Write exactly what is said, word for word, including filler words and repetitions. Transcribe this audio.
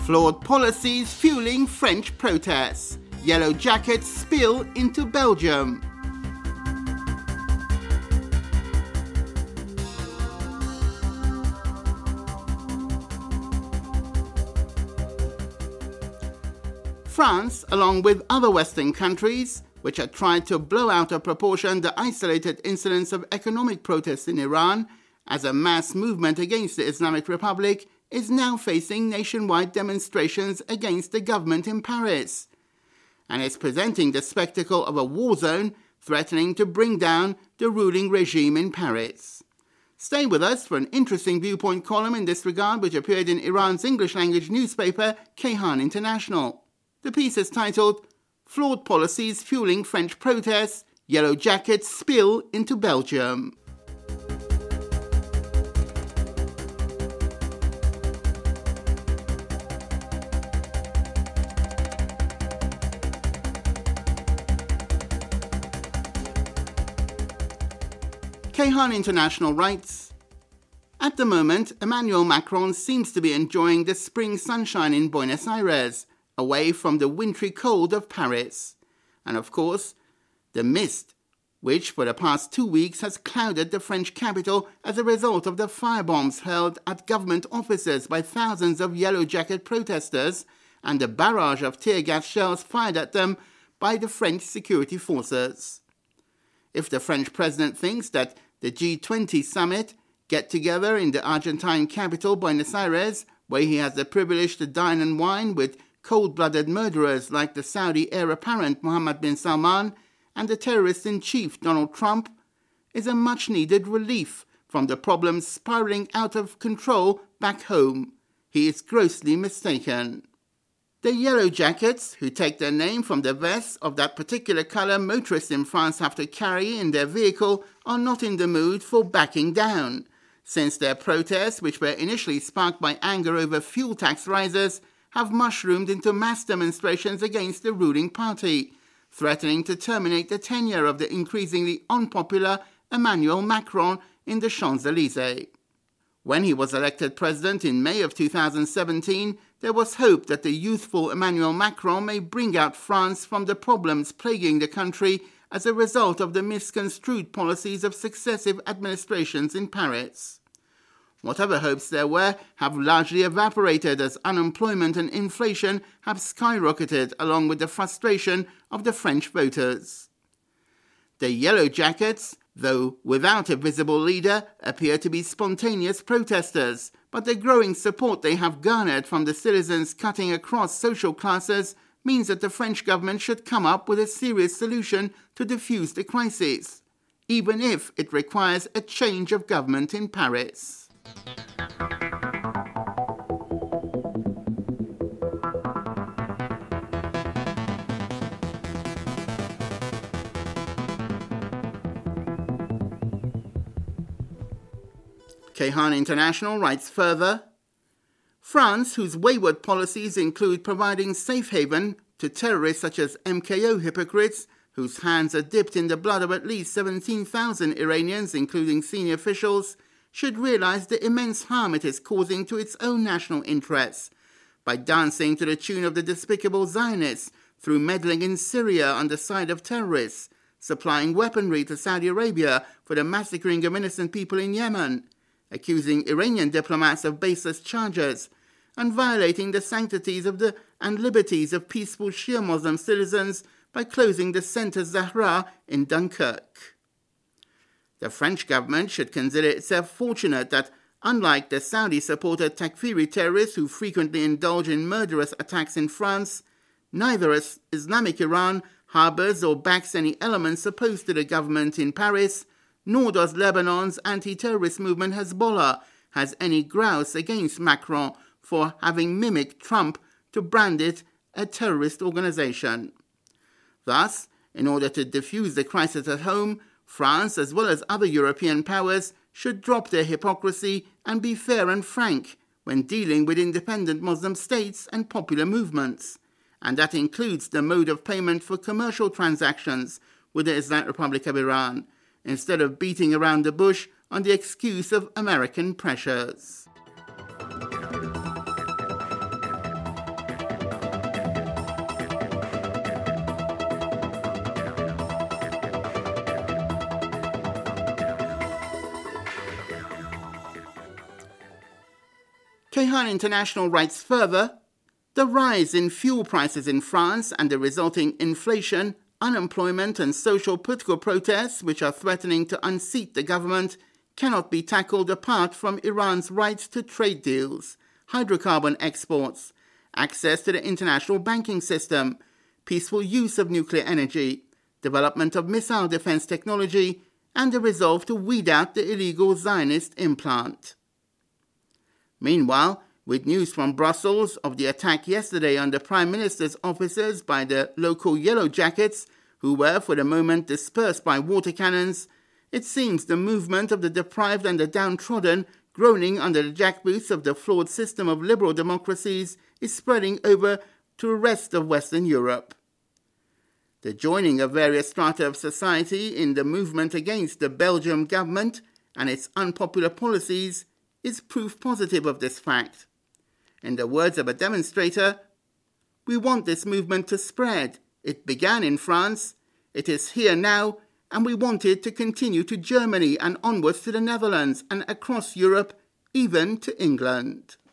Flawed policies fueling French protests. Yellow jackets spill into Belgium. France, along with other Western countries, which had tried to blow out of proportion the isolated incidents of economic protests in Iran as a mass movement against the Islamic Republic, is now facing nationwide demonstrations against the government in Paris, and is presenting the spectacle of a war zone threatening to bring down the ruling regime in Paris. Stay with us for an interesting viewpoint column in this regard, which appeared in Iran's English-language newspaper, Kayhan International. The piece is titled, Flawed Policies Fueling French Protests, Yellow Jackets Spill into Belgium. Kayhan International writes, at the moment, Emmanuel Macron seems to be enjoying the spring sunshine in Buenos Aires, away from the wintry cold of Paris, and of course, the mist, which for the past two weeks has clouded the French capital as a result of the firebombs hurled at government offices by thousands of yellow jacket protesters and the barrage of tear gas shells fired at them by the French security forces. If the French president thinks that the G twenty summit get-together in the Argentine capital, Buenos Aires, where he has the privilege to dine and wine with cold-blooded murderers like the Saudi heir apparent Mohammed bin Salman and the terrorist-in-chief Donald Trump, is a much-needed relief from the problems spiraling out of control back home. He is grossly mistaken. The yellow jackets, who take their name from the vests of that particular colour motorists in France have to carry in their vehicle, are not in the mood for backing down, since their protests, which were initially sparked by anger over fuel tax rises, have mushroomed into mass demonstrations against the ruling party, threatening to terminate the tenure of the increasingly unpopular Emmanuel Macron in the Champs-Élysées. When he was elected president in May of two thousand seventeen, there was hope that the youthful Emmanuel Macron may bring out France from the problems plaguing the country as a result of the misconstrued policies of successive administrations in Paris. Whatever hopes there were have largely evaporated as unemployment and inflation have skyrocketed along with the frustration of the French voters. The yellow jackets, though without a visible leader, appear to be spontaneous protesters, but the growing support they have garnered from the citizens cutting across social classes means that the French government should come up with a serious solution to defuse the crisis, even if it requires a change of government in Paris. Kayhan International writes further, France, whose wayward policies include providing safe haven to terrorists such as M K O hypocrites, whose hands are dipped in the blood of at least seventeen thousand Iranians, including senior officials, should realize the immense harm it is causing to its own national interests by dancing to the tune of the despicable Zionists through meddling in Syria on the side of terrorists, supplying weaponry to Saudi Arabia for the massacring of innocent people in Yemen, accusing Iranian diplomats of baseless charges, and violating the sanctities of the and liberties of peaceful Shia Muslim citizens by closing the Centre Zahra in Dunkirk. The French government should consider itself fortunate that, unlike the Saudi-supported Takfiri terrorists who frequently indulge in murderous attacks in France, neither Islamic Iran harbors or backs any elements opposed to the government in Paris, nor does Lebanon's anti-terrorist movement Hezbollah has any grouse against Macron for having mimicked Trump to brand it a terrorist organization. Thus, in order to defuse the crisis at home, France, as well as other European powers, should drop their hypocrisy and be fair and frank when dealing with independent Muslim states and popular movements, and that includes the mode of payment for commercial transactions with the Islamic Republic of Iran, instead of beating around the bush on the excuse of American pressures. Kayhan International writes further, the rise in fuel prices in France and the resulting inflation, unemployment and social political protests which are threatening to unseat the government cannot be tackled apart from Iran's rights to trade deals, hydrocarbon exports, access to the international banking system, peaceful use of nuclear energy, development of missile defense technology, and the resolve to weed out the illegal Zionist implant. Meanwhile, with news from Brussels of the attack yesterday on the Prime Minister's officers by the local Yellow Jackets, who were for the moment dispersed by water cannons, it seems the movement of the deprived and the downtrodden, groaning under the jackboots of the flawed system of liberal democracies, is spreading over to the rest of Western Europe. The joining of various strata of society in the movement against the Belgian government and its unpopular policies is proof positive of this fact. In the words of a demonstrator, we want this movement to spread. It began in France, it is here now, and we want it to continue to Germany and onwards to the Netherlands and across Europe, even to England.